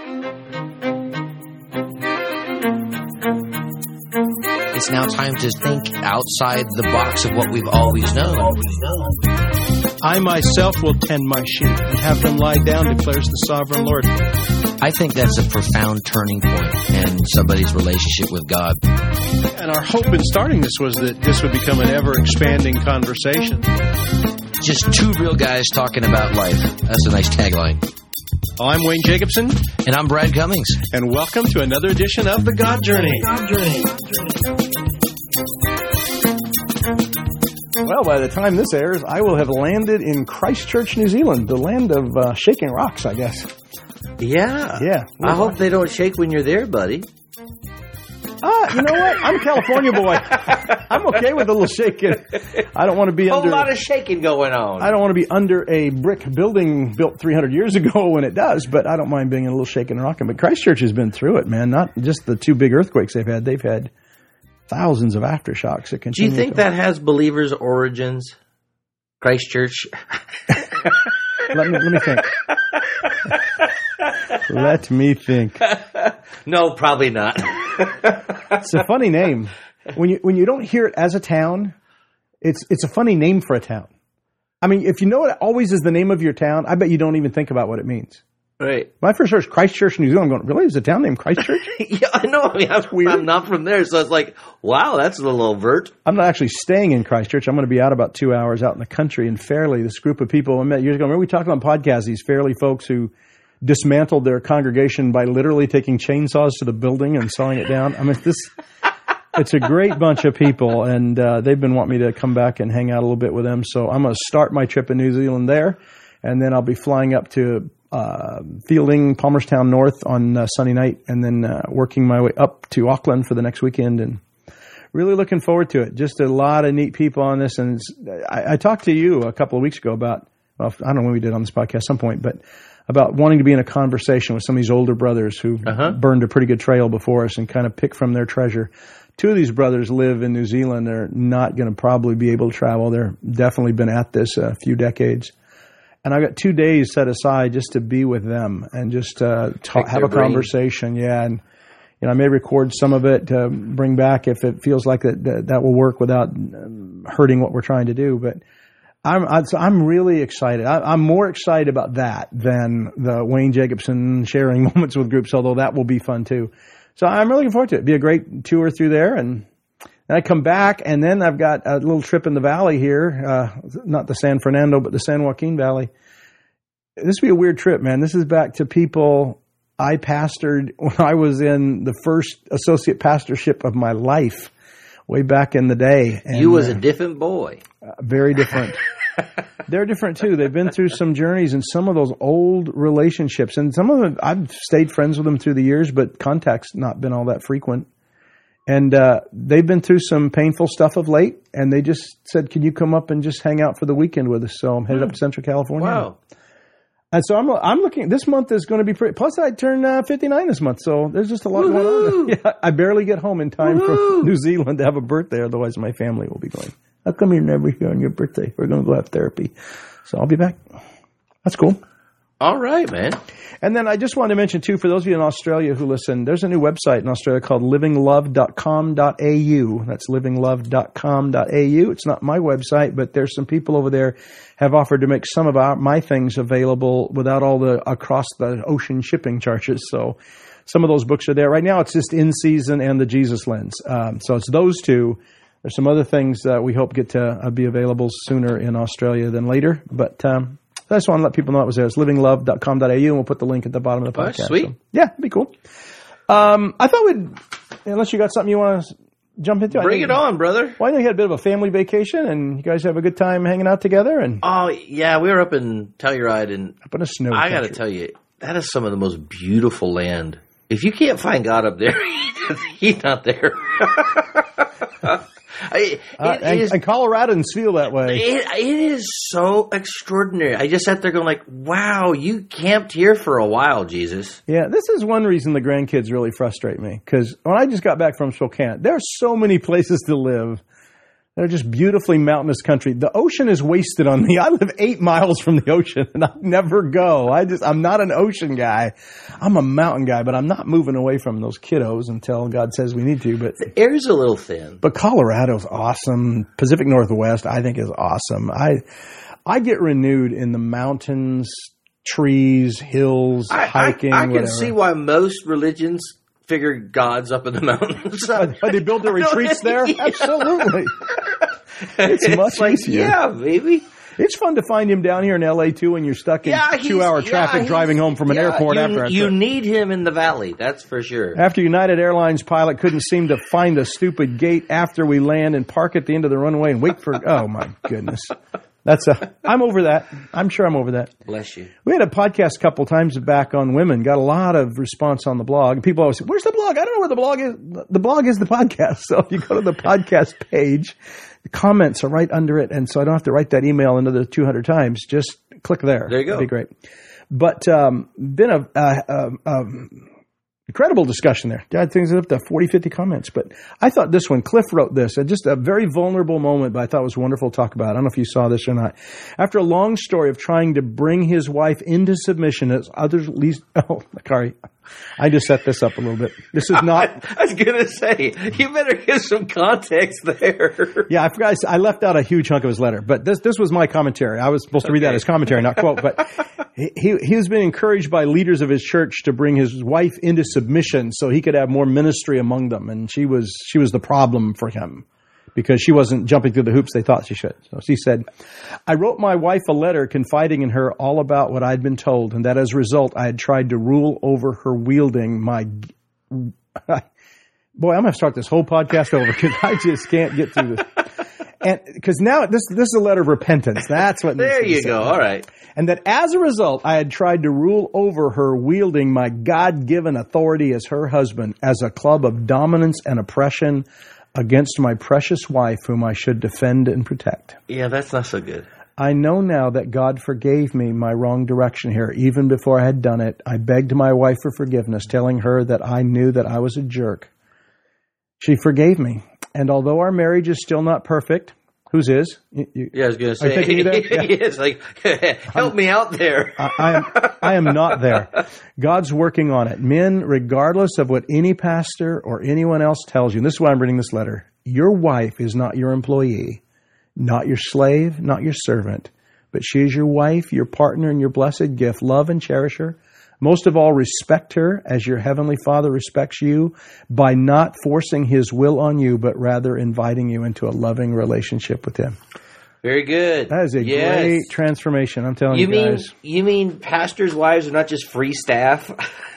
It's now time to think outside the box of what we've always known. I myself will tend my sheep and have them lie down, declares the sovereign Lord. I think that's a profound turning point in somebody's relationship with God. And our hope in starting this was that this would become an ever-expanding conversation. Just two real guys talking about life. That's a nice tagline. I'm Wayne Jacobson. And I'm Brad Cummings. And welcome to another edition of The God Journey. Well, by the time this airs, I will have landed in Christchurch, New Zealand, the land of shaking rocks, I guess. Yeah. Yeah. I hope they don't shake when you're there, buddy. You know what? I'm a California boy. I'm okay with a little shaking. I don't want to be under... A whole lot of shaking going on. I don't want to be under a brick building built 300 years ago when it does, but I don't mind being a little shaking and rocking. But Christchurch has been through it, man. Not just the two big earthquakes they've had. They've had thousands of aftershocks that continue. Do you think that has believers' origins? Christchurch? Let me think. Let me think. No, probably not. It's a funny name. When you don't hear it as a town, it's a funny name for a town. I mean, if you know it always is the name of your town, I bet you don't even think about what it means. Right. My first search, Christchurch, New Zealand. I'm going, really? Is a town named Christchurch? Yeah, I know. I mean, I'm not from there, so it's like, wow, that's a little overt. I'm not actually staying in Christchurch. I'm going to be out about 2 hours out in the country in Fairley. This group of people I met years ago. Remember we talked on podcasts, these Fairley folks who dismantled their congregation by literally taking chainsaws to the building and sawing it down. I mean, it's a great bunch of people, and they've been wanting me to come back and hang out a little bit with them. So I'm going to start my trip in New Zealand there, and then I'll be flying up to Fielding, Palmerstown North on Sunday night, and then working my way up to Auckland for the next weekend, and really looking forward to it. Just a lot of neat people on this, and I talked to you a couple of weeks ago about, well, I don't know when we did on this podcast at some point, but about wanting to be in a conversation with some of these older brothers who burned a pretty good trail before us and kind of pick from their treasure. Two of these brothers live in New Zealand. They're not going to probably be able to travel. They're definitely been at this a few decades. And I've got 2 days set aside just to be with them and just have a conversation. Yeah. And, you know, I may record some of it to bring back if it feels like that will work without hurting what we're trying to do. But I'm really excited. I'm more excited about that than the Wayne Jacobson sharing moments with groups, although that will be fun too. So I'm really looking forward to it. It'll be a great tour through there. And I come back, and then I've got a little trip in the valley here, not the San Fernando, but the San Joaquin Valley. This will be a weird trip, man. This is back to people I pastored when I was in the first associate pastorship of my life, way back in the day. And, you was a different boy. Very different. They're different too. They've been through some journeys and some of those old relationships, and some of them I've stayed friends with them through the years, but contact's not been all that frequent. And they've been through some painful stuff of late, and they just said, "Can you come up and just hang out for the weekend with us?" So I'm headed up to Central California. Wow. And so I'm looking. This month is going to be pretty. Plus, I turn 59 this month, so there's just a lot going on. Yeah, I barely get home in time from New Zealand to have a birthday. Otherwise, my family will be going, "How come you're never here on your birthday? We're going to go have therapy." So I'll be back. That's cool. All right, man. And then I just wanted to mention, too, for those of you in Australia who listen, there's a new website in Australia called livinglove.com.au. That's livinglove.com.au. It's not my website, but there's some people over there have offered to make some of my things available without all the across-the-ocean shipping charges. So some of those books are there. Right now, it's just In Season and The Jesus Lens. So it's those two. There's some other things that we hope get to be available sooner in Australia than later, but I just want to let people know it was there. It's livinglove.com.au, and we'll put the link at the bottom of the podcast. Sweet. So, yeah, it'd be cool. I thought unless you got something you want to jump into. Bring it on, brother. Well, I know you had a bit of a family vacation, and you guys have a good time hanging out together. And oh, yeah, we were up in Telluride, and up in a snow I got to tell you, that is some of the most beautiful land. If you can't find God up there, He's not there. And Coloradans feel that way. It is so extraordinary. I just sat there going like, wow, you camped here for a while, Jesus. Yeah, this is one reason the grandkids really frustrate me. Because when I just got back from Spokane, there are so many places to live They're just beautifully mountainous country. The ocean is wasted on me. I live 8 miles from the ocean, and I never go. I'm not an ocean guy. I'm a mountain guy, but I'm not moving away from those kiddos until God says we need to. But the air's a little thin. But Colorado's awesome. Pacific Northwest, I think, is awesome. I get renewed in the mountains, trees, hills, hiking. I can whatever. see why most religions figure God's up in the mountains. Are they built their retreats there? Yeah. Absolutely. It's much easier. Yeah, baby. It's fun to find him down here in LA too when you're stuck in 2-hour traffic driving home from an airport after. You need him in the valley, that's for sure. After United Airlines pilot couldn't seem to find a stupid gate after we land and park at the end of the runway and wait for, oh my goodness. I'm over that. I'm sure I'm over that. Bless you. We had a podcast a couple times back on women. Got a lot of response on the blog. People always say, where's the blog? I don't know where the blog is. The blog is the podcast. So if you go to the podcast page, the comments are right under it. And so I don't have to write that email another 200 times. Just click there. There you go. That'd be great. But been a incredible discussion there. I think it's up to 40, 50 comments. But I thought this one, Cliff wrote this, just a very vulnerable moment, but I thought it was wonderful to talk about. I don't know if you saw this or not. After a long story of trying to bring his wife into submission as others least, sorry. I just set this up a little bit. This is not. I was going to say, you better give some context there. Yeah, I forgot. I left out a huge chunk of his letter, but this was my commentary. I was supposed to read that as commentary, not quote. But he has been encouraged by leaders of his church to bring his wife into submission so he could have more ministry among them, and she was the problem for him because she wasn't jumping through the hoops they thought she should. So she said, I wrote my wife a letter confiding in her all about what I'd been told, and that as a result, I had tried to rule over her wielding my... Boy, I'm going to start this whole podcast over because I just can't get through this. And because now this is a letter of repentance. That's what. There you go. All right. And that as a result, I had tried to rule over her wielding my God-given authority as her husband as a club of dominance and oppression against my precious wife, whom I should defend and protect. Yeah, that's not so good. I know now that God forgave me my wrong direction here. Even before I had done it, I begged my wife for forgiveness, telling her that I knew that I was a jerk. She forgave me. And although our marriage is still not perfect, whose is? Yeah, I was going to say. Yeah. Yes, like, help me out there. I am not there. God's working on it. Men, regardless of what any pastor or anyone else tells you, and this is why I'm reading this letter, your wife is not your employee, not your slave, not your servant, but she is your wife, your partner, and your blessed gift. Love and cherish her. Most of all, respect her as your heavenly Father respects you by not forcing his will on you, but rather inviting you into a loving relationship with him. Very good. That is a great transformation, I'm telling you guys. You mean pastors' wives are not just free staff?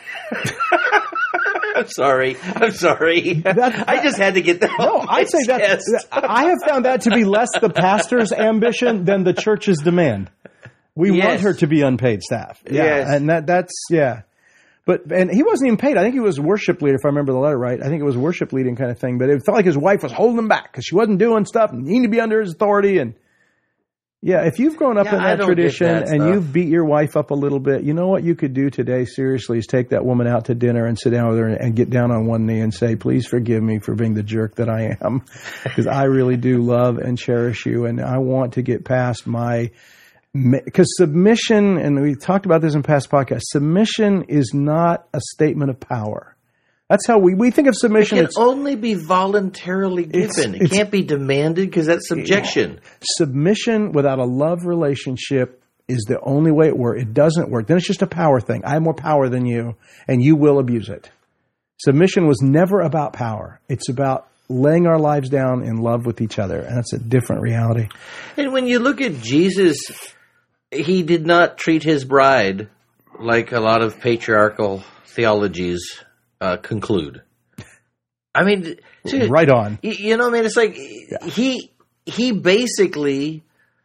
I'm sorry. I just had to get that. No, I'd say that. I have found that to be less the pastor's ambition than the church's demand. We want her to be unpaid staff. Yeah. Yes. And that's. And he wasn't even paid. I think he was worship leader, if I remember the letter right. I think it was worship leading kind of thing. But it felt like his wife was holding him back because she wasn't doing stuff and he needed to be under his authority. And yeah, if you've grown up in that tradition and you've beat your wife up a little bit, you know what you could do today, seriously, is take that woman out to dinner and sit down with her and get down on one knee and say, please forgive me for being the jerk that I am. Because I really do love and cherish you. And I want to get past my... Because submission, and we talked about this in past podcasts, submission is not a statement of power. That's how we think of submission. It can only be voluntarily given. It can't be demanded because that's subjection. Yeah. Submission without a love relationship is the only way it works. It doesn't work. Then it's just a power thing. I have more power than you, and you will abuse it. Submission was never about power. It's about laying our lives down in love with each other, and that's a different reality. And when you look at Jesus, he did not treat his bride like a lot of patriarchal theologies conclude. I mean, right on. You know what I mean? It's like he basically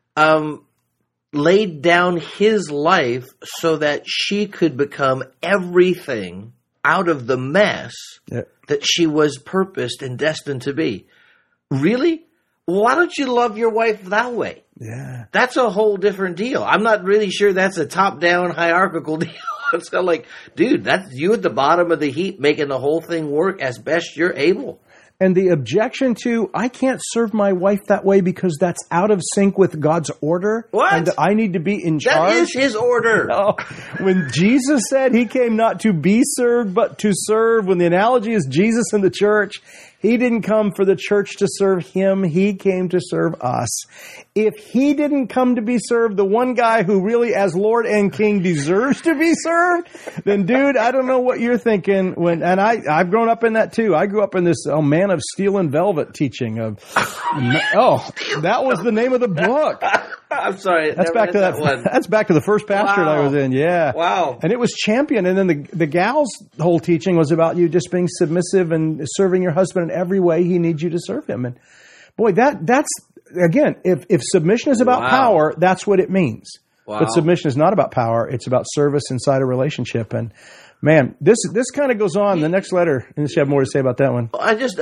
laid down his life so that she could become everything out of the mess that she was purposed and destined to be. Really? Why don't you love your wife that way? Yeah. That's a whole different deal. I'm not really sure that's a top-down hierarchical deal. It's kind of like, dude, that's you at the bottom of the heap making the whole thing work as best you're able. And the objection to, I can't serve my wife that way because that's out of sync with God's order. What? And I need to be in charge. That is his order. No. When Jesus said he came not to be served, but to serve, when the analogy is Jesus and the church, he didn't come for the church to serve him. He came to serve us. If he didn't come to be served, the one guy who really, as Lord and King, deserves to be served, then dude, I don't know what you're thinking. I've grown up in that too. I grew up in this Man of Steel and Velvet teaching of, that was the name of the book. I'm sorry. That's back to that one. That's back to the first pastorate I was in. Yeah. Wow. And it was championed. And then the gal's whole teaching was about you just being submissive and serving your husband in every way he needs you to serve him. And boy, that's again, if submission is about power, that's what it means. Wow. But submission is not about power. It's about service inside a relationship. And man, this kind of goes on. The next letter, and you have more to say about that one. I just,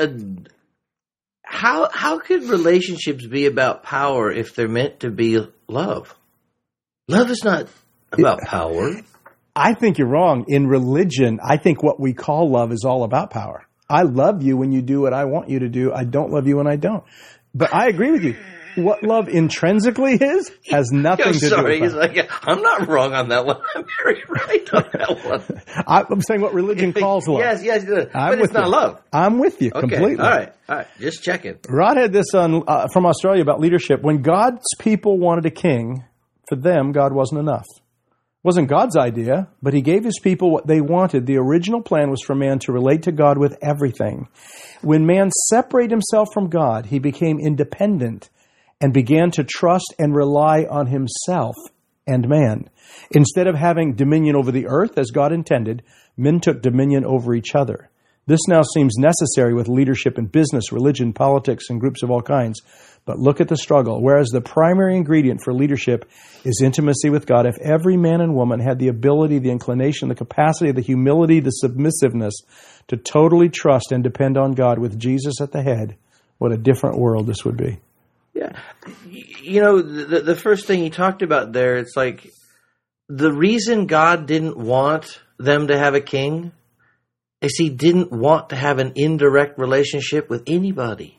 how could relationships be about power if they're meant to be love? Love is not about power. I think you're wrong. In religion, I think what we call love is all about power. I love you when you do what I want you to do. I don't love you when I don't. But I agree with you. What love intrinsically is has nothing to do with power. He's like, I'm not wrong on that one. I'm very right on that one. I'm saying what religion calls love. Yes, but it's not love. I'm with you completely. All right. Just checking. Rod had this on from Australia about leadership. When God's people wanted a king, for them, God wasn't enough. It wasn't God's idea, but he gave his people what they wanted. The original plan was for man to relate to God with everything. When man separated himself from God, he became independent and began to trust and rely on himself and man. Instead of having dominion over the earth as God intended, men took dominion over each other. This now seems necessary with leadership in business, religion, politics, and groups of all kinds. But look at the struggle. Whereas the primary ingredient for leadership is intimacy with God, if every man and woman had the ability, the inclination, the capacity, the humility, the submissiveness to totally trust and depend on God with Jesus at the head, what a different world this would be. Yeah. You know, the first thing he talked about there, it's like the reason God didn't want them to have a king is he didn't want to have an indirect relationship with anybody.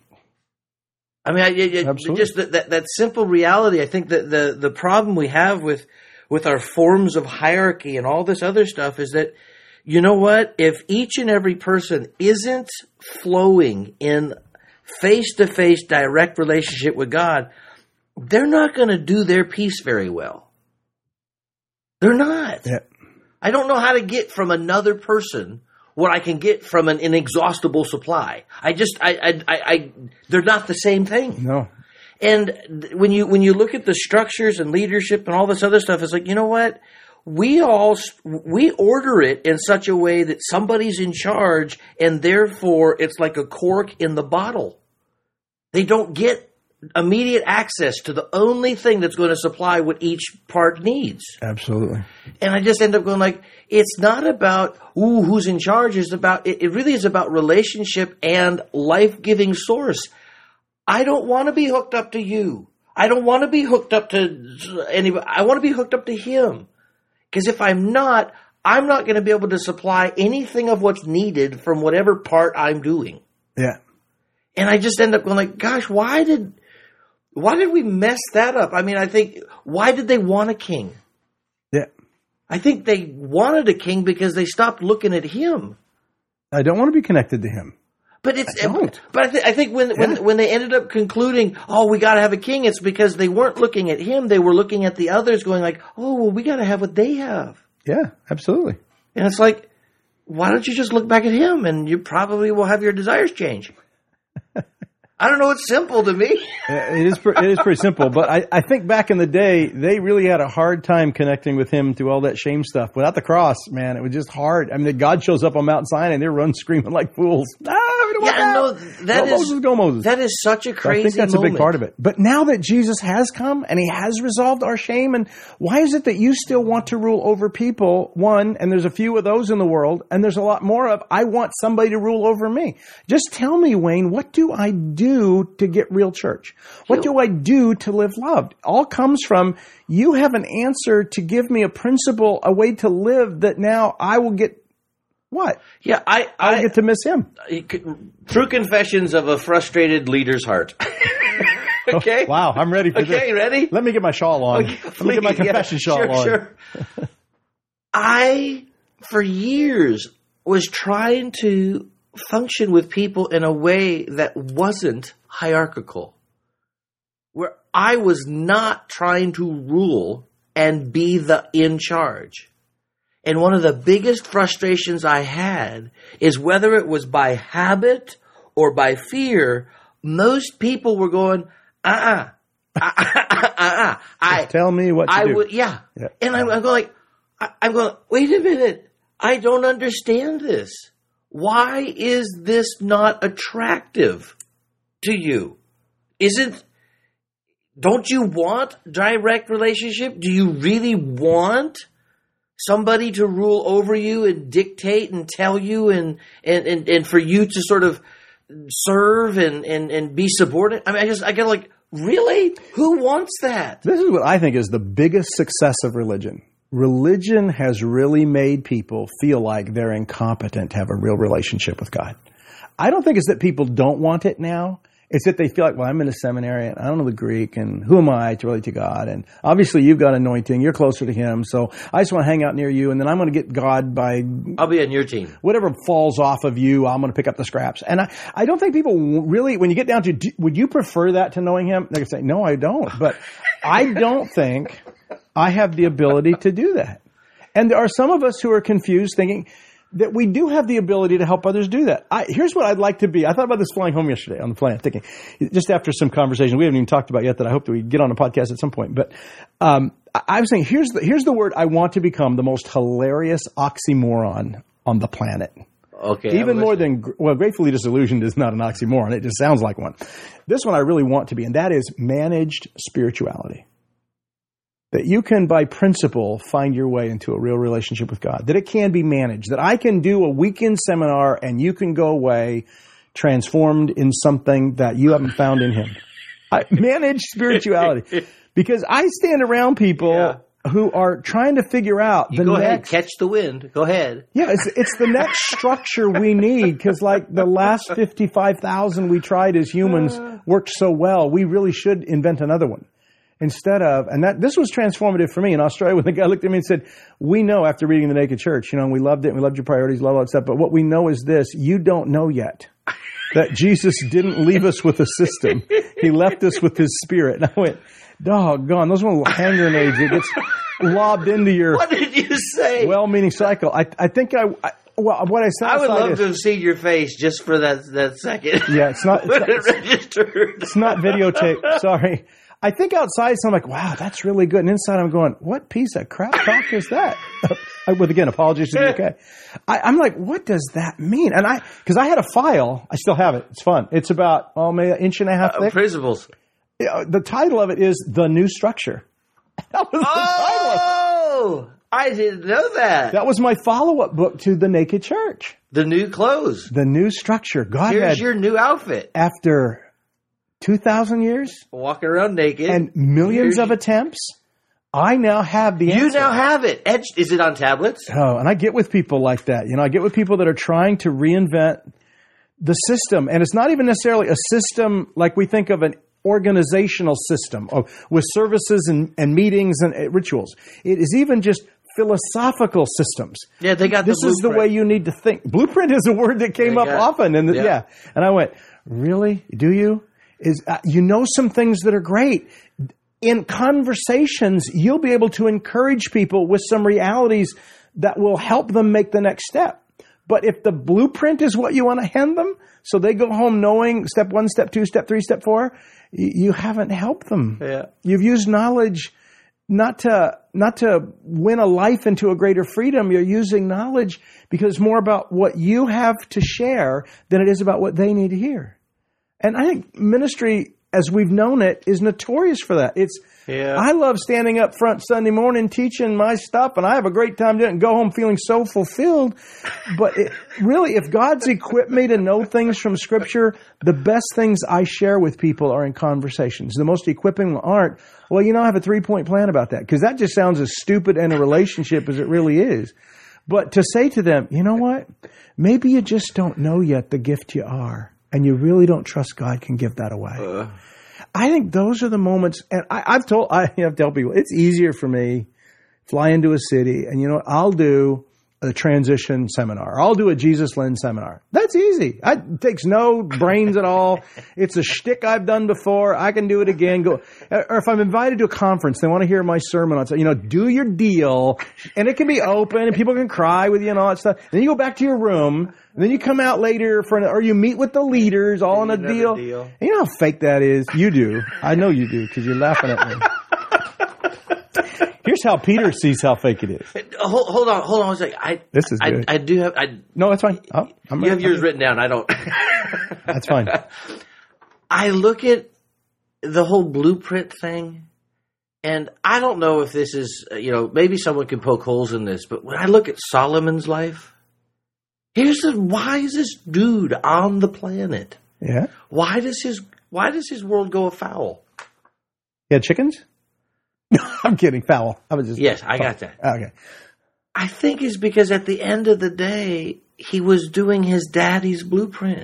I mean, just that simple reality. I think that the problem we have with our forms of hierarchy and all this other stuff is that, you know what? If each and every person isn't flowing in face-to-face direct relationship with God, they're not going to do their piece very well. They're not. Yeah. I don't know how to get from another person what I can get from an inexhaustible supply. They're not the same thing. No. And when you look at the structures and leadership and all this other stuff, it's like, you know what? We order it in such a way that somebody's in charge, and therefore it's like a cork in the bottle. They don't get immediate access to the only thing that's going to supply what each part needs. Absolutely. And I just end up going like, it's not about who's in charge. It really is about relationship and life-giving source. I don't want to be hooked up to you. I don't want to be hooked up to anybody. I want to be hooked up to him. Because if I'm not going to be able to supply anything of what's needed from whatever part I'm doing. Yeah. And I just end up going like, gosh, why did we mess that up? I mean, I think, why did they want a king? Yeah. I think they wanted a king because they stopped looking at him. I don't want to be connected to him. But I think when they ended up concluding, we got to have a king, it's because they weren't looking at him. They were looking at the others going like, we got to have what they have. Yeah, absolutely. And it's like, why don't you just look back at him and you probably will have your desires change? I don't know. It's simple to me. It is pretty simple. But I think back in the day, they really had a hard time connecting with him through all that shame stuff. Without the cross, man, it was just hard. I mean, God shows up on Mount Sinai and they're running screaming like fools. Moses. That is such a crazy I think that's moment. A big part of it. But now that Jesus has come and he has resolved our shame, and why is it that you still want to rule over people? One, and there's a few of those in the world, and there's a lot more of, I want somebody to rule over me. Just tell me, Wayne, what do I do to get real church? What do I do to live loved? All comes from, you have an answer to give me a principle, a way to live that now I will get What? Yeah, I get to miss him. True confessions of a frustrated leader's heart. Okay. Oh, wow, I'm ready for this. Okay, ready? Let me get my shawl on. Okay, Let me get my confession shawl on. Sure. I, for years, was trying to function with people in a way that wasn't hierarchical, where I was not trying to rule and be the in charge. And one of the biggest frustrations I had is whether it was by habit or by fear, most people were going, tell me what to do. Would, yeah. And I'm going, wait a minute. I don't understand this. Why is this not attractive to you? Don't you want direct relationship? Do you really want somebody to rule over you and dictate and tell you and for you to sort of serve and be subordinate? I mean, I get like, really? Who wants that? This is what I think is the biggest success of religion. Religion has really made people feel like they're incompetent to have a real relationship with God. I don't think it's that people don't want it now. It's that they feel like, well, I'm in a seminary and I don't know the Greek and who am I to relate to God? And obviously you've got anointing. You're closer to him. So I just want to hang out near you and then I'm going to get God by... I'll be on your team. Whatever falls off of you, I'm going to pick up the scraps. And I don't think people really, when you get down to, would you prefer that to knowing him? They're going to say, no, I don't. But I don't think I have the ability to do that. And there are some of us who are confused thinking that we do have the ability to help others do that. Here's what I'd like to be. I thought about this flying home yesterday on the plane, thinking, just after some conversation we haven't even talked about yet that I hope that we get on a podcast at some point. But I was saying, here's the word I want to become the most hilarious oxymoron on the planet. Okay. Even more than, well, gratefully disillusioned is not an oxymoron. It just sounds like one. This one I really want to be, and that is managed spirituality. That you can, by principle, find your way into a real relationship with God. That it can be managed. That I can do a weekend seminar and you can go away transformed in something that you haven't found in Him. Managed spirituality. Because I stand around people who are trying to figure out the next... Go ahead, catch the wind. Go ahead. Yeah, it's the next structure we need. Because like the last 55,000 we tried as humans worked so well, we really should invent another one. Instead of, and this was transformative for me in Australia when the guy looked at me and said, we know after reading The Naked Church, we loved it, and we loved your priorities, love all that stuff, but what we know is this, you don't know yet that Jesus didn't leave us with a system. He left us with His Spirit. And I went, doggone, those are little hand grenades that gets lobbed into your What did you say? Well-meaning cycle. I think what I said. I would love to have seen your face just for that second. Yeah, it's not registered. It's not videotaped. Sorry. I think outside, so I'm like, wow, that's really good. And inside, I'm going, what piece of crap talk is that? With, again, apologies to the UK. I'm like, what does that mean? And because I had a file, I still have it. It's fun. It's about, maybe an inch and a half thick. Principles. The title of it is The New Structure. That was the title. I didn't know that. That was my follow-up book to The Naked Church. The new clothes. The new structure. God Here's your new outfit. After 2,000 years? Walking around naked. And millions of attempts. I now have the answer. You now have it. Etched. Is it on tablets? Oh, and I get with people like that. I get with people that are trying to reinvent the system. And it's not even necessarily a system like we think of an organizational system with services and meetings and rituals. It is even just philosophical systems. Yeah, they got this is the way you need to think. Blueprint is a word that came up often. And and I went, really? Do you? Some things that are great. In conversations, you'll be able to encourage people with some realities that will help them make the next step. But if the blueprint is what you want to hand them, so they go home knowing step 1, step 2, step 3, step 4, you haven't helped them. Yeah. You've used knowledge not to win a life into a greater freedom. You're using knowledge because it's more about what you have to share than it is about what they need to hear. And I think ministry, as we've known it, is notorious for that. I love standing up front Sunday morning teaching my stuff, and I have a great time doing it and go home feeling so fulfilled. But really, if God's equipped me to know things from Scripture, the best things I share with people are in conversations. The most equipping aren't, I have a 3-point plan about that, because that just sounds as stupid in a relationship as it really is. But to say to them, you know what? Maybe you just don't know yet the gift you are, and you really don't trust God can give that away. I think those are the moments, and I have told people, it's easier for me fly into a city, and you know what? I'll do a transition seminar. I'll do a Jesus Lens seminar. That's easy. It takes no brains at all. It's a shtick I've done before. I can do it again. Or if I'm invited to a conference, they want to hear my sermon on, do your deal, and it can be open, and people can cry with you and all that stuff. And then you go back to your room, and then you come out later or you meet with the leaders all on a deal. And you know how fake that is? You do. I know you do, because you're laughing at me. Here's how Peter sees how fake it is. Hold on a second. This is good. I do have. No, that's fine. You have yours written down. I don't. That's fine. I look at the whole blueprint thing, and I don't know if this is, maybe someone can poke holes in this, but when I look at Solomon's life, here's the wisest dude on the planet. Yeah. Why does his world go afoul? He had chickens? No, I'm kidding. Foul. Yes, I got that. Okay. I think it's because at the end of the day, he was doing his daddy's blueprint.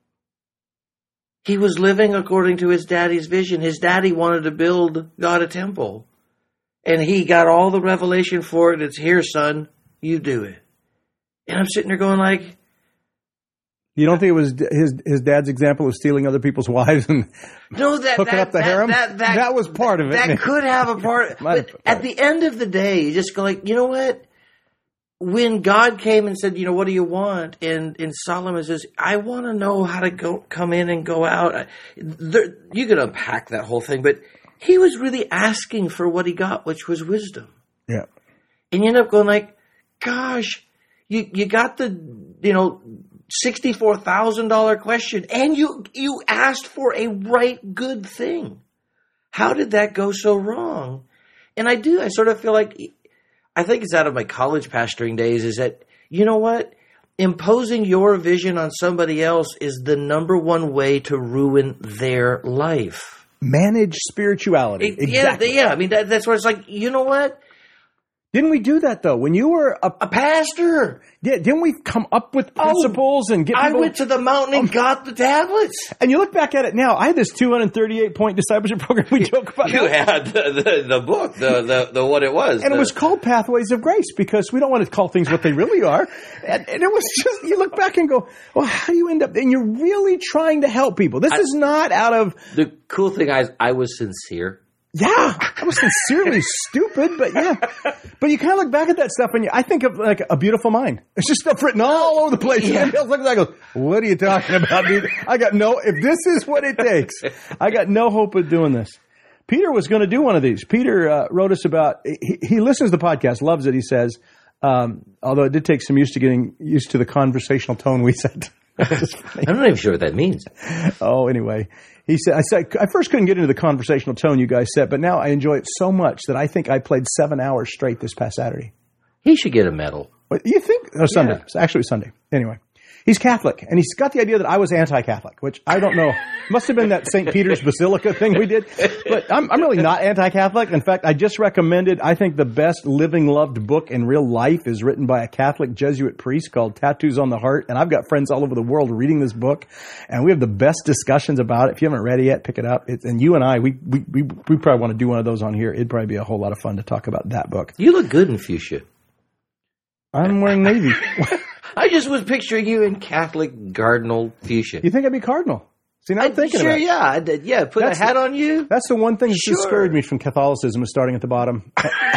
He was living according to his daddy's vision. His daddy wanted to build God a temple. And he got all the revelation for it. It's here, son. You do it. And I'm sitting there going like... You don't think it was his dad's example of stealing other people's wives and hooking up the harem? That was part of it. That could have a part. But at the end of the day, you just go like, you know what? When God came and said, what do you want? And Solomon says, I want to know how to come in and go out. You could unpack that whole thing, but he was really asking for what he got, which was wisdom. Yeah. And you end up going like, gosh, you got the, $64,000 question, and you asked for a right good thing. How did that go so wrong? And I sort of feel like, I think it's out of my college pastoring days, is that, you know what? Imposing your vision on somebody else is the number one way to ruin their life. Manage spirituality. Exactly. Yeah. I mean, that's where it's like, you know what? Didn't we do that, though? When you were a pastor. Yeah, didn't we come up with principles and get people... I went to the mountain and got the tablets. And you look back at it now. I had this 238-point discipleship program we joke about. You had the book, the what it was. And it was called Pathways of Grace, because we don't want to call things what they really are. And it was just, you look back and go, well, how do you end up... And you're really trying to help people. This is not out of... The cool thing is, I was sincere. Yeah, I was sincerely stupid, but yeah. But you kind of look back at that stuff, and I think of like A Beautiful Mind. It's just stuff written all over the place. Yeah. And look at that and goes, what are you talking about, dude? If this is what it takes, I got no hope of doing this. Peter was going to do one of these. Peter wrote us about, he listens to the podcast, loves it, he says, although it did take some getting used to the conversational tone we set. I'm not even sure what that means. Oh, anyway. He said, I first couldn't get into the conversational tone you guys set, but now I enjoy it so much that I think I played 7 hours straight this past Saturday. He should get a medal. What, you think? Oh, Sunday. Yeah. It's actually Sunday. Anyway. He's Catholic, and he's got the idea that I was anti-Catholic, which I don't know. Must have been that St. Peter's Basilica thing we did. But I'm really not anti-Catholic. In fact, I just recommended, I think the best living, loved book in real life is written by a Catholic Jesuit priest called Tattoos on the Heart. And I've got friends all over the world reading this book, and we have the best discussions about it. If you haven't read it yet, pick it up. And you and I, we probably want to do one of those on here. It'd probably be a whole lot of fun to talk about that book. You look good in fuchsia. I'm wearing navy. I just was picturing you in Catholic cardinal fuchsia. You think I'd be cardinal? See, now I'm thinking about it. Sure, yeah. I did, yeah, put a hat on you. That's the one thing that discouraged me from Catholicism, was starting at the bottom.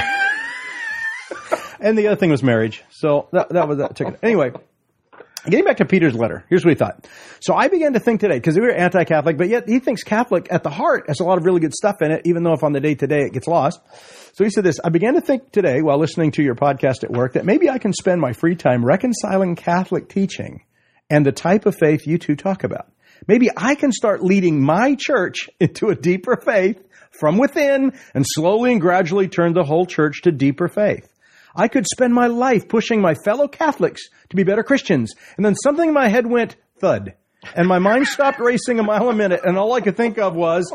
And the other thing was marriage. So that was that ticket. Anyway, getting back to Peter's letter, here's what he thought. So I began to think today, because we were anti-Catholic, but yet he thinks Catholic at the heart has a lot of really good stuff in it, even though if on the day-to-day it gets lost. So he said this, I began to think today while listening to your podcast at work that maybe I can spend my free time reconciling Catholic teaching and the type of faith you two talk about. Maybe I can start leading my church into a deeper faith from within and slowly and gradually turn the whole church to deeper faith. I could spend my life pushing my fellow Catholics to be better Christians. And then something in my head went thud. And my mind stopped racing a mile a minute. And all I could think of was,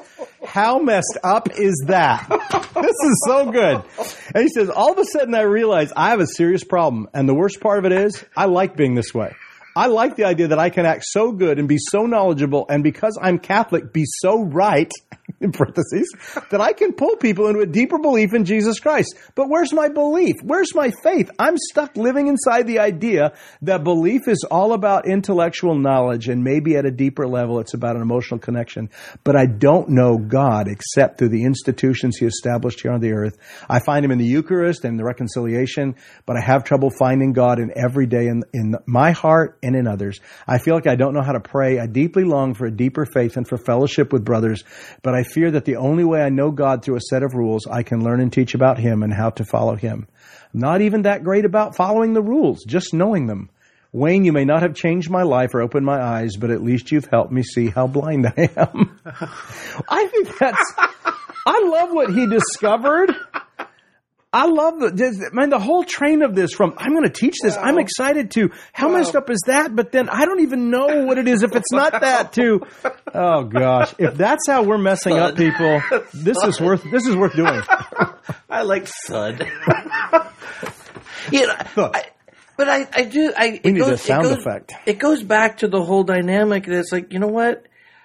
How messed up is that? This is so good. And he says, all of a sudden I realize I have a serious problem. And the worst part of it is I like being this way. I like the idea that I can act so good and be so knowledgeable, and because I'm Catholic, be so right, in parentheses, that I can pull people into a deeper belief in Jesus Christ. But where's my belief? Where's my faith? I'm stuck living inside the idea that belief is all about intellectual knowledge, and maybe at a deeper level it's about an emotional connection. But I don't know God except through the institutions He established here on the earth. I find Him in the Eucharist and the reconciliation, but I have trouble finding God in every day in my heart and in others. I feel like I don't know how to pray. I deeply long for a deeper faith and for fellowship with brothers, but I fear that the only way I know God through a set of rules, I can learn and teach about Him and how to follow Him. I'm not even that great about following the rules, just knowing them. Wayne, you may not have changed my life or opened my eyes, but at least you've helped me see how blind I am. I think I love what he discovered. I love the whole train of this from, I'm going to teach this. I'm excited to, how messed up is that? But then I don't even know what it is if it's not that to, oh gosh. If that's how we're messing up people, this is worth doing. I like thud. We need a sound effect. It goes back to the whole dynamic that it's like, you know what?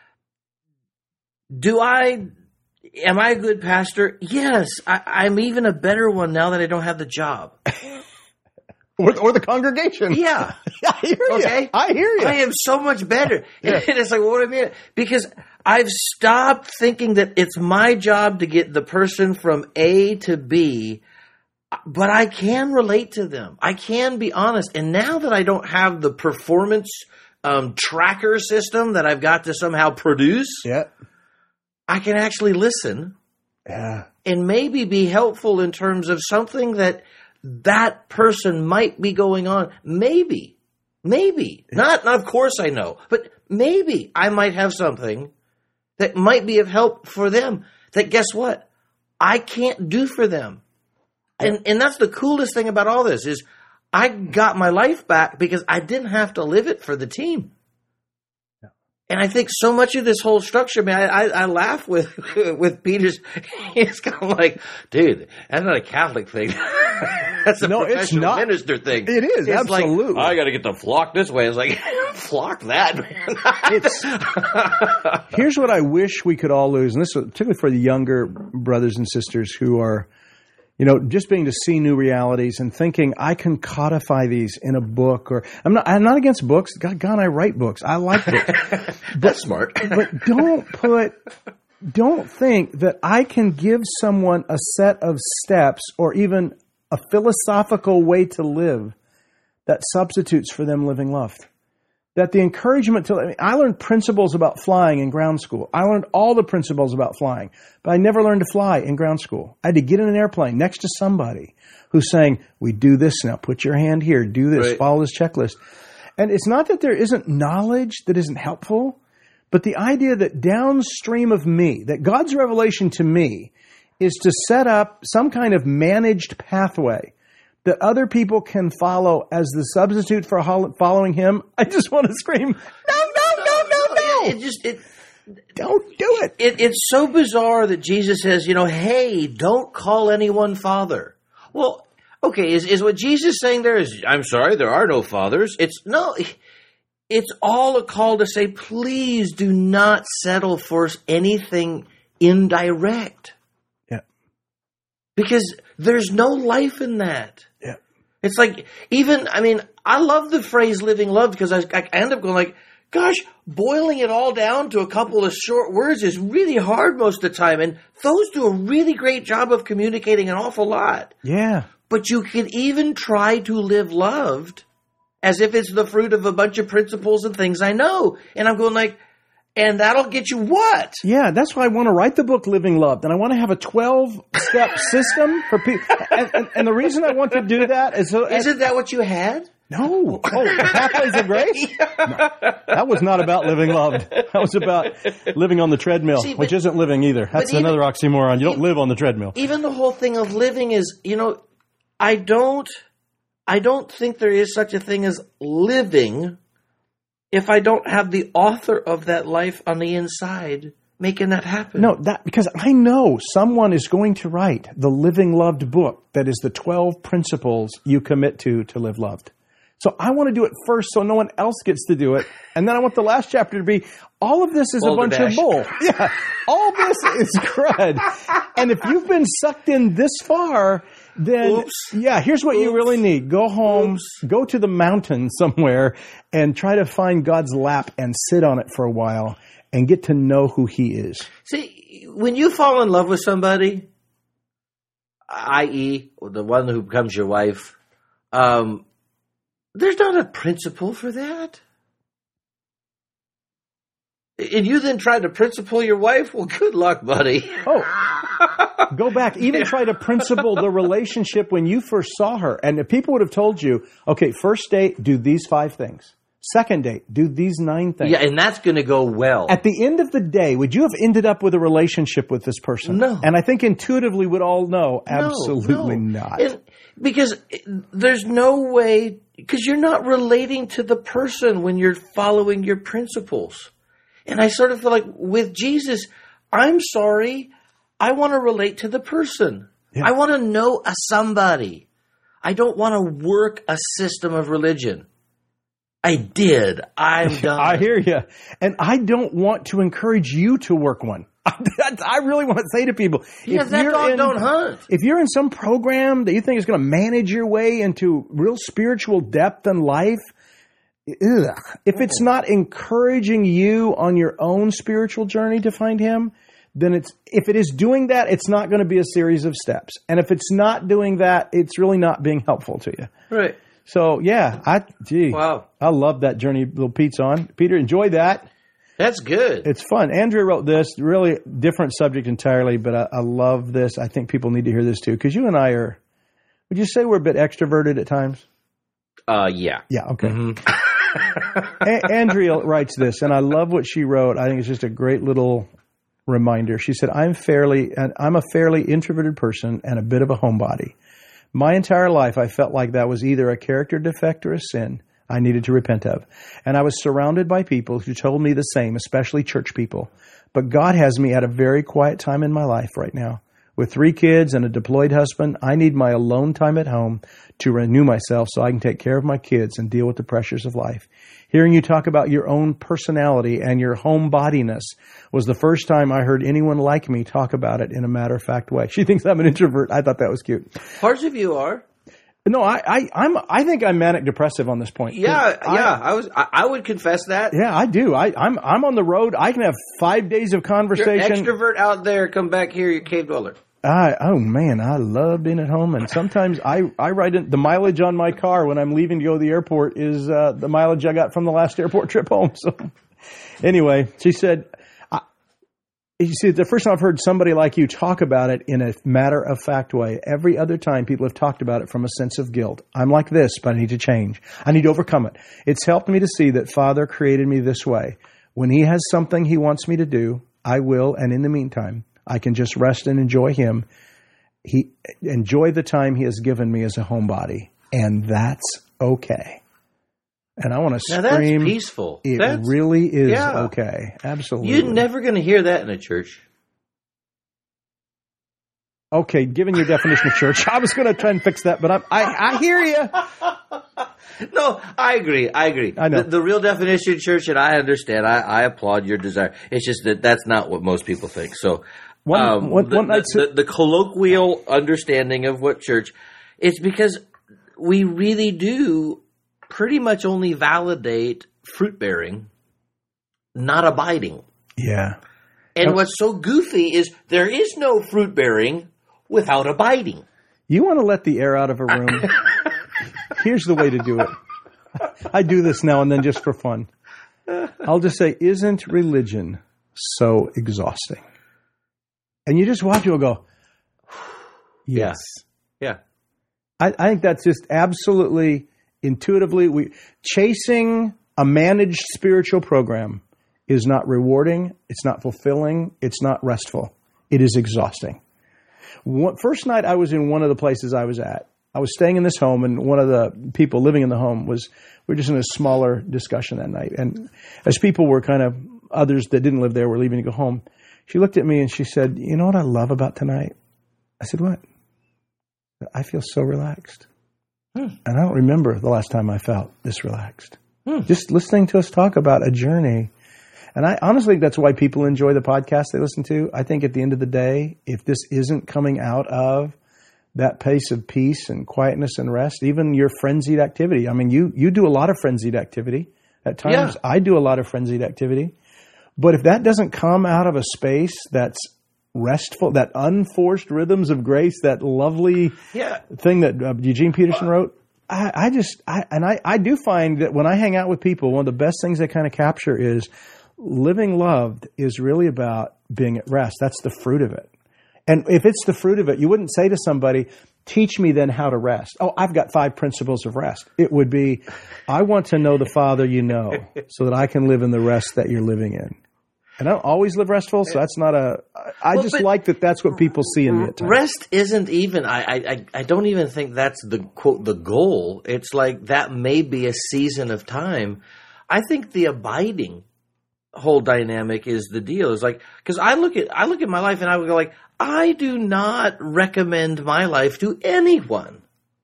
Am I a good pastor? Yes. I'm even a better one now that I don't have the job. Or the congregation. Yeah. I hear you. I hear you. I am so much better. Yeah. And it's like, well, what do I mean? Because I've stopped thinking that it's my job to get the person from A to B, but I can relate to them. I can be honest. And now that I don't have the performance tracker system that I've got to somehow produce, I can actually listen and maybe be helpful in terms of something that person might be going on. Maybe. Not of course I know, but maybe I might have something that might be of help for them that, guess what, I can't do for them. And that's the coolest thing about all this is I got my life back because I didn't have to live it for the team. And I think so much of this whole structure, man, I laugh with Peter's. He's kind of like, dude, that's not a Catholic thing. That's a professional minister thing. It is, it's absolutely. Like, I got to get the flock this way. It's like, flock that, man. Here's what I wish we could all lose, and this is particularly for the younger brothers and sisters who are, just being to see new realities and thinking I can codify these in a book, or I'm not against books. God, I write books. I like books. That's smart. But don't think that I can give someone a set of steps or even a philosophical way to live that substitutes for them living loved. That the encouragement I learned principles about flying in ground school. I learned all the principles about flying, but I never learned to fly in ground school. I had to get in an airplane next to somebody who's saying, we do this now, put your hand here, do this, right. Follow this checklist. And it's not that there isn't knowledge that isn't helpful, but the idea that downstream of me, that God's revelation to me is to set up some kind of managed pathway that other people can follow as the substitute for following Him. I just want to scream, no. Don't do it. It's so bizarre that Jesus says, hey, don't call anyone Father. Well, okay, is what Jesus saying there is, I'm sorry, there are no fathers. It's all a call to say, please do not settle for anything indirect. Yeah. Because there's no life in that. Yeah. It's like, I love the phrase living loved because I end up going like, gosh, boiling it all down to a couple of short words is really hard most of the time. And those do a really great job of communicating an awful lot. Yeah. But you can even try to live loved as if it's the fruit of a bunch of principles and things I know. And I'm going like, and that'll get you what? Yeah, that's why I want to write the book Living Loved. And I want to have a 12-step system for people. And the reason I want to do that is... Isn't that what you had? No. Oh, the Pathways of Grace? No, that was not about living loved. That was about living on the treadmill, which isn't living either. That's another oxymoron. You don't live on the treadmill. Even the whole thing of living is, I don't think there is such a thing as living if I don't have the author of that life on the inside making that happen. No, because I know someone is going to write the Living Loved book that is the 12 principles you commit to live loved. So I want to do it first so no one else gets to do it. And then I want the last chapter to be, all of this is a bunch of bull. Yeah, all this is crud. And if you've been sucked in this far, then, here's what you really need. Go home, go to the mountain somewhere, and try to find God's lap and sit on it for a while and get to know who he is. See, when you fall in love with somebody, i.e., the one who becomes your wife, there's not a principle for that. And you then try to principle your wife? Well, good luck, buddy. Oh, go back. Even try to principle the relationship when you first saw her. And if people would have told you, okay, first date, do these 5 things. Second date, do these 9 things. Yeah, and that's going to go well. At the end of the day, would you have ended up with a relationship with this person? No. And I think intuitively we'd all know, absolutely not. Because there's no way, because you're not relating to the person when you're following your principles. And I sort of feel like with Jesus, I'm sorry, I want to relate to the person. Yeah. I want to know a somebody. I don't want to work a system of religion. I did. I'm done. I hear you. And I don't want to encourage you to work one. I really want to say to people, that dog don't hunt. If you're in some program that you think is going to manage your way into real spiritual depth in life, if it's not encouraging you on your own spiritual journey to find him, then if it is doing that, it's not going to be a series of steps. And if it's not doing that, it's really not being helpful to you. Right. So, wow. I love that journey little Pete's on. Peter, enjoy that. That's good. It's fun. Andrea wrote this, really different subject entirely, but I love this. I think people need to hear this too, because you and I are, would you say we're a bit extroverted at times? Yeah. Yeah, okay. Mm-hmm. Andrea writes this, and I love what she wrote. I think it's just a great little reminder. She said, I'm a fairly introverted person and a bit of a homebody. My entire life, I felt like that was either a character defect or a sin I needed to repent of. And I was surrounded by people who told me the same, especially church people. But God has me at a very quiet time in my life right now. With 3 kids and a deployed husband, I need my alone time at home to renew myself so I can take care of my kids and deal with the pressures of life. Hearing you talk about your own personality and your homebodiness was the first time I heard anyone like me talk about it in a matter-of-fact way. She thinks I'm an introvert. I thought that was cute. Parts of you are. No, I think I'm manic depressive on this point. I would confess that. Yeah, I do. I'm on the road. I can have 5 days of conversation. You're extrovert out there. Come back here. You're cave dweller. Oh man, I love being at home, and sometimes I write in the mileage on my car when I'm leaving to go to the airport is the mileage I got from the last airport trip home. So anyway, she said, the first time I've heard somebody like you talk about it in a matter-of-fact way. Every other time people have talked about it from a sense of guilt. I'm like this, but I need to change. I need to overcome it. It's helped me to see that Father created me this way. When he has something he wants me to do, I will, and in the meantime, I can just rest and enjoy him. Enjoy the time he has given me as a homebody, and that's okay. And I want to scream. Now that's peaceful. It really is okay. Absolutely. You're never going to hear that in a church. Okay, given your definition of church, I was going to try and fix that, but I hear you. No, I agree. I know. The real definition of church, and I understand. I applaud your desire. It's just that that's not what most people think. So the colloquial understanding of what church, it's because we really do pretty much only validate fruit bearing, not abiding. Yeah. And what's so goofy is there is no fruit bearing without abiding. You want to let the air out of a room? Here's the way to do it. I do this now and then just for fun. I'll just say, isn't religion so exhausting? And you just watch people go, yes. Yeah. I think that's just absolutely intuitively. Chasing a managed spiritual program is not rewarding. It's not fulfilling. It's not restful. It is exhausting. First night I was in one of the places I was at. I was staying in this home, and one of the people living in the home we were just in a smaller discussion that night. And as people were others that didn't live there were leaving to go home, She looked at me and she said, you know what I love about tonight? I said, what? I feel so relaxed. And I don't remember the last time I felt this relaxed. Just listening to us talk about a journey. And I honestly think that's why people enjoy the podcast they listen to. I think at the end of the day, if this isn't coming out of that pace of peace and quietness and rest, even your frenzied activity. I mean, you do a lot of frenzied activity. At times, I do a lot of frenzied activity. But if that doesn't come out of a space that's restful, that unforced rhythms of grace, that lovely thing that Eugene Peterson wrote, I do find that when I hang out with people, one of the best things they kind of capture is living loved is really about being at rest. That's the fruit of it. And if it's the fruit of it, you wouldn't say to somebody, teach me then how to rest. Oh, I've got 5 principles of rest. It would be, I want to know the Father you know so that I can live in the rest that you're living in. And I don't always live restful, so that's not I like that that's what people see in me at times. Rest isn't even, I don't even think that's the, quote, the goal. It's like that may be a season of time. I think the abiding whole dynamic is the deal. It's like, because I look at my life and I would go like, I do not recommend my life to anyone.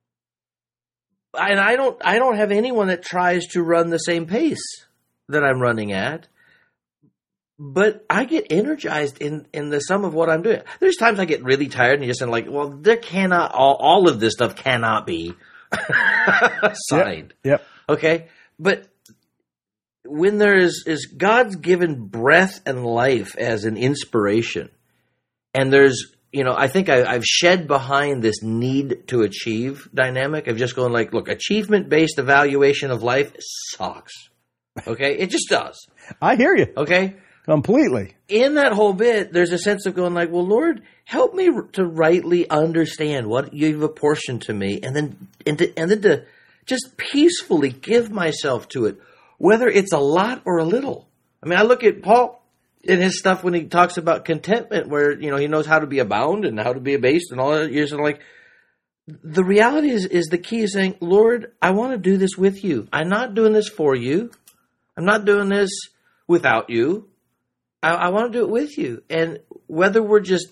And I don't have anyone that tries to run the same pace that I'm running at. But I get energized in the sum of what I'm doing. There's times I get really tired and you just like, well, there cannot, all of this stuff cannot be signed. Yep. Okay? But when there is God's given breath and life as an inspiration, and there's, I think I've shed behind this need to achieve dynamic of just going like, look, achievement-based evaluation of life sucks. Okay? It just does. I hear you. Okay? Completely. In that whole bit, there's a sense of going like, well, Lord, help me to rightly understand what you've apportioned to me, and then to just peacefully give myself to it, whether it's a lot or a little. I mean, I look at Paul in his stuff when he talks about contentment, where, he knows how to be abound and how to be abased and all that. You're sort of like, the reality is the key is saying, Lord, I want to do this with you. I'm not doing this for you. I'm not doing this without you. I want to do it with you. And whether we're just,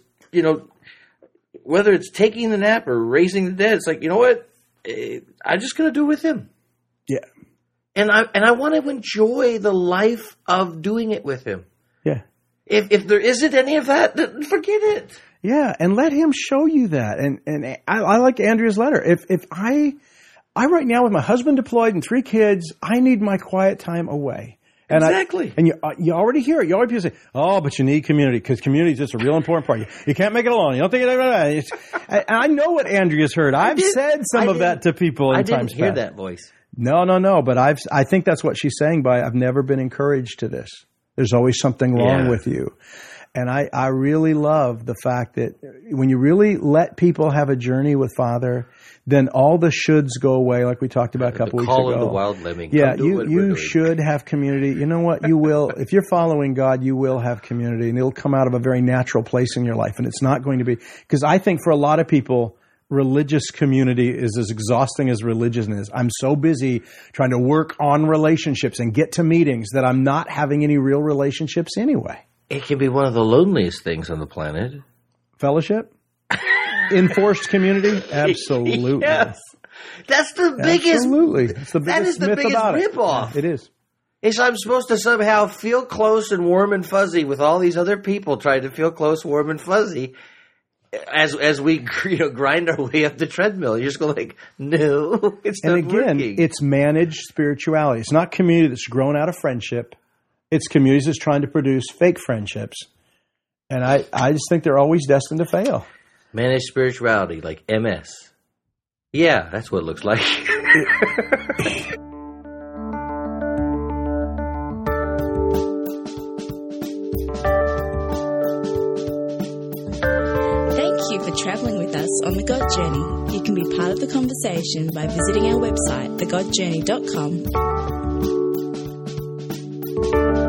whether it's taking the nap or raising the dead, it's like, you know what? I'm just going to do it with him. Yeah. And I want to enjoy the life of doing it with him. Yeah. If there isn't any of that, then forget it. Yeah. And let him show you that. And I like Andrea's letter. If I right now with my husband deployed and 3 kids, I need my quiet time away. And exactly. And you already hear it. You already say, oh, but you need community, because community is just a real important part. You can't make it alone. You don't think it. I know what Andrea's heard. I've said some of that to people in times past. I didn't hear that voice. No. But I think that's what she's saying by, I've never been encouraged to this. There's always something wrong with you. And I really love the fact that when you really let people have a journey with Father, then all the shoulds go away, like we talked about a couple weeks ago. The call of the wild lemming. Yeah, you should have community. You know what? You will. If you're following God, you will have community, and it'll come out of a very natural place in your life. And it's not going to be, because I think for a lot of people, religious community is as exhausting as religion is. I'm so busy trying to work on relationships and get to meetings that I'm not having any real relationships anyway. It can be one of the loneliest things on the planet. Fellowship? Enforced community? Absolutely. Yes. That's the biggest. Absolutely. It's the biggest that is the myth biggest about ripoff. It is. Is I'm supposed to somehow feel close and warm and fuzzy with all these other people trying to feel close, warm, and fuzzy as we grind our way up the treadmill. You're just going like, no, it's not working. And again, it's managed spirituality. It's not community that's grown out of friendship. It's communities that's trying to produce fake friendships. And I just think they're always destined to fail. Managed spirituality, like MS. Yeah, that's what it looks like. Thank you for traveling with us on The God Journey. You can be part of the conversation by visiting our website, thegodjourney.com.